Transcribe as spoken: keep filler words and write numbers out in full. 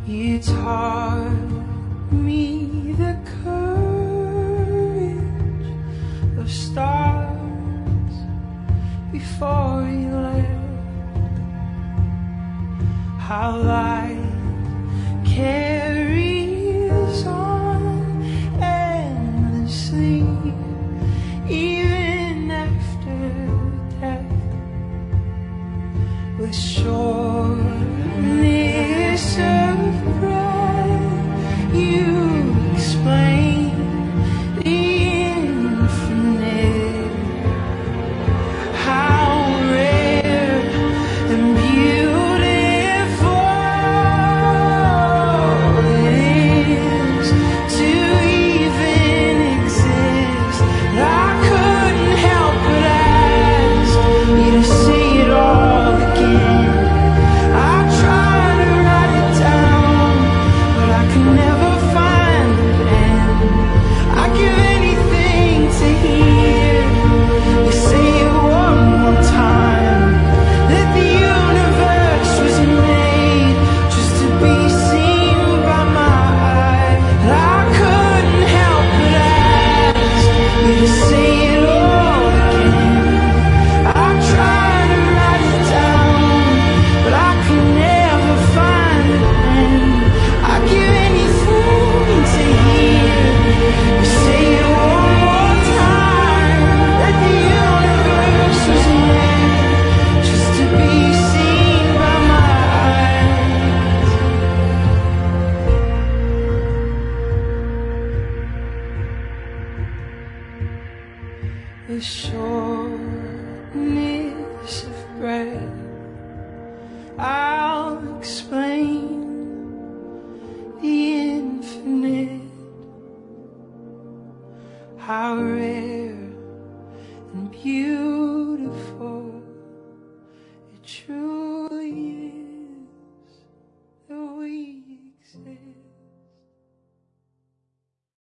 You taught me the courage of stars before you left. How light carries on endlessly, even after death, with sureness of breath. You explain the infinite, how rare and beautiful it is to even exist. I couldn't help but ask you to say it all again. I tried to write it down, but I could never find the pen. I'd give anything to hear you say it one more time, that the universe was made just to be seen by my eye. And I couldn't help but ask you to say it all again. I tried to write it down, but I could never find the pen. I'd give anything to hear you say it one more time, that the universe was made just to be seen by my eyes. The shortness of breath, I'll explain the infinite, how rare and beautiful it truly